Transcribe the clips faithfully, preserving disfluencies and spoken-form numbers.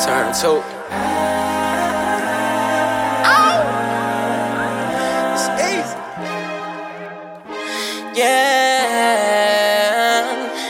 Turn two. It's easy. Yeah,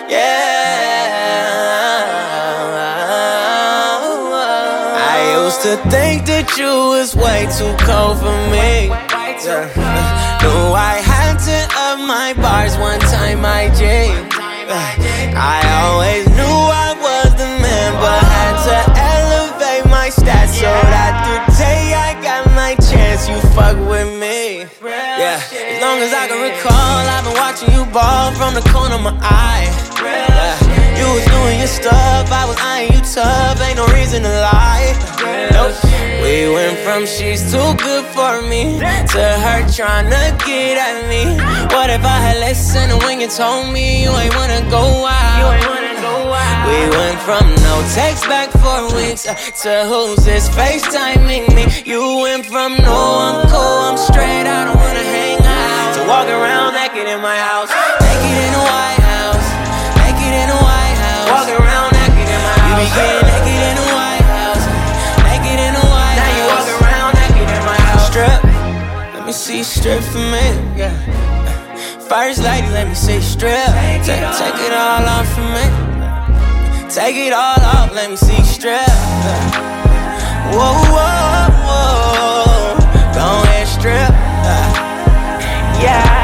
yeah. I used to think that you was way too cold for me. Yeah. Knew I had to up my bars one time, my G. I always knew I was the man, but had to elevate my stats so that the day I got my chance, you fuck with me. Yeah, as long as I can recall, I've been watching you ball from the corner of my eye. Yeah, you was doing your stuff, I was eyeing you tough, ain't no reason to lie. Nope. We went from she's too good for me to her tryna get at me. What if I had listened when you told me you ain't wanna go out? We went from no text back for weeks to who's this FaceTiming me. You went from no, I'm cool, I'm straight, I don't wanna hang out, to walk around naked in my house, naked in the White House, naked in the White House, walking around naked in my house. You be getting naked in the White House, naked in the White House. Now you walk around naked in my house. Strip, let me see strip for me. Yeah. First lady, let me see strip. Take, take it all off for me. Take it all off, let me see strip. Whoa, whoa, whoa. Go ahead, strip. Yeah.